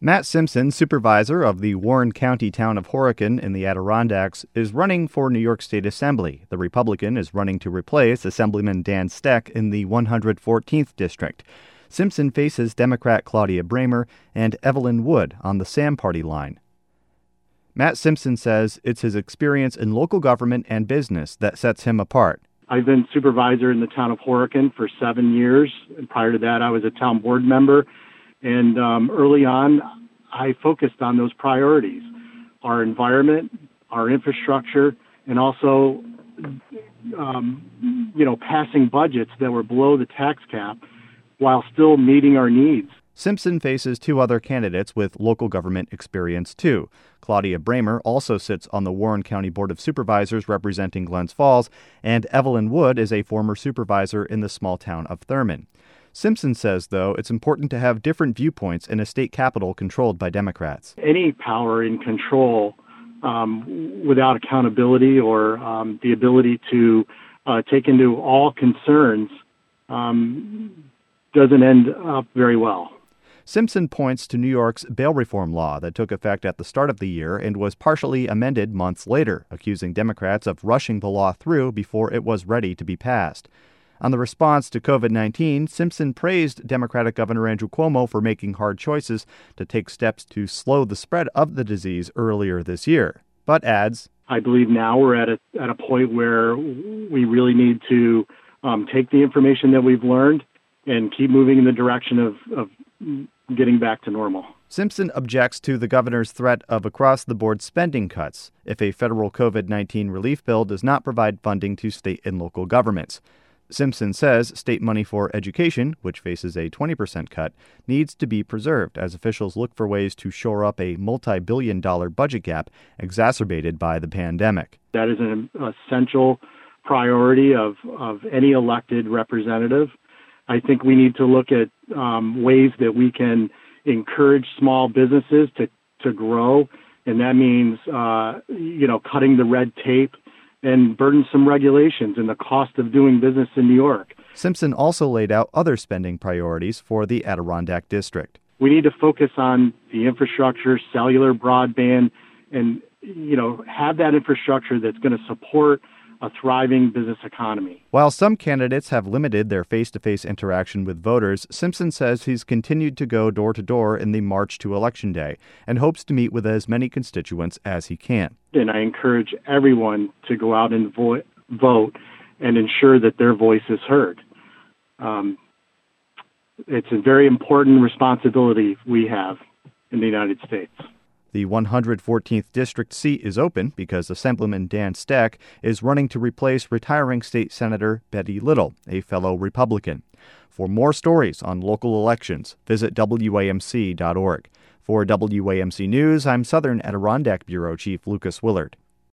Matt Simpson, supervisor of the Warren County town of Horicon in the Adirondacks, is running for New York State Assembly. The Republican is running to replace Assemblyman Dan Steck in the 114th District. Simpson faces Democrat Claudia Bramer and Evelyn Wood on the Sam party line. Matt Simpson says it's his experience in local government and business that sets him apart. I've been supervisor in the town of Horicon for 7 years. And prior to that, I was a town board member. And early on, I focused on those priorities, our environment, our infrastructure, and also, passing budgets that were below the tax cap while still meeting our needs. Simpson faces two other candidates with local government experience, too. Claudia Bramer also sits on the Warren County Board of Supervisors representing Glens Falls, and Evelyn Wood is a former supervisor in the small town of Thurman. Simpson says, though, it's important to have different viewpoints in a state capital controlled by Democrats. Any power in control without accountability or the ability to take into all concerns doesn't end up very well. Simpson points to New York's bail reform law that took effect at the start of the year and was partially amended months later, accusing Democrats of rushing the law through before it was ready to be passed. On the response to COVID-19, Simpson praised Democratic Governor Andrew Cuomo for making hard choices to take steps to slow the spread of the disease earlier this year, but adds, I believe now we're at a point where we really need to take the information that we've learned and keep moving in the direction of getting back to normal. Simpson objects to the governor's threat of across-the-board spending cuts if a federal COVID-19 relief bill does not provide funding to state and local governments. Simpson says state money for education, which faces a 20% cut, needs to be preserved as officials look for ways to shore up a multi-billion-dollar budget gap exacerbated by the pandemic. That is an essential priority of any elected representative. I think we need to look at ways that we can encourage small businesses to grow, and that means cutting the red tape and burdensome regulations and the cost of doing business in New York. Simpson also laid out other spending priorities for the Adirondack District. We need to focus on the infrastructure, cellular broadband, and have that infrastructure that's going to support a thriving business economy. While some candidates have limited their face-to-face interaction with voters, Simpson says he's continued to go door-to-door in the march to Election Day and hopes to meet with as many constituents as he can. And I encourage everyone to go out and vote and ensure that their voice is heard. It's a very important responsibility we have in the United States. The 114th District seat is open because Assemblyman Dan Steck is running to replace retiring State Senator Betty Little, a fellow Republican. For more stories on local elections, visit WAMC.org. For WAMC News, I'm Southern Adirondack Bureau Chief Lucas Willard.